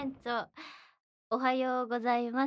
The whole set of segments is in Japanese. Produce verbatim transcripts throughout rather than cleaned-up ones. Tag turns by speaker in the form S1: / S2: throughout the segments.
S1: 店長、おはようございます。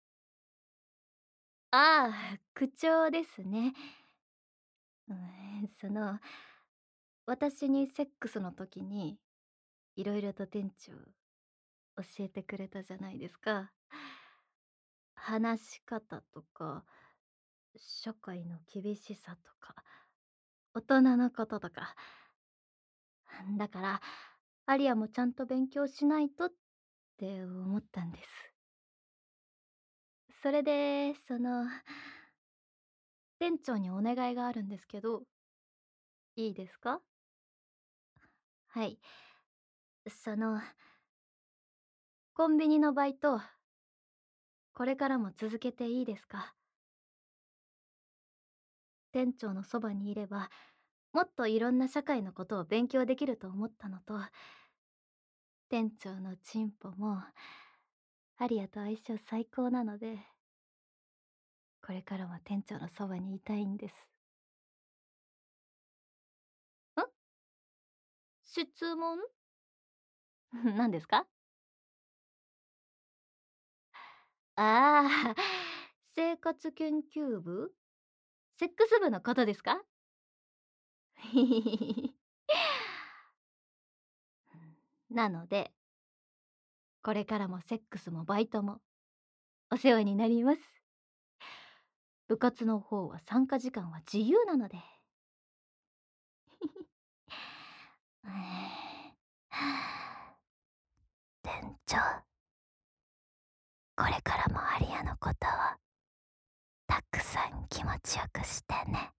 S1: ああ、口調ですね。うーん、その、私にセックスの時に、いろいろと店長、教えてくれたじゃないですか。話し方とか、社会の厳しさとか、大人のこととか。だから、アリアもちゃんと勉強しないとって思ったんです。それで、その、店長にお願いがあるんですけど、いいですか？はい。その、コンビニのバイト、これからも続けていいですか？店長のそばにいれば、もっといろんな社会のことを勉強できると思ったのと、店長のチンポも、アリアと相性最高なので、これからも店長のそばにいたいんです。ん？質問？何ですか？ああ、生活研究部？セックス部のことですか？なので、これからもセックスもバイトもお世話になります。部活の方は参加時間は自由なので。店長、これからもアリアのことをたくさん気持ちよくしてね。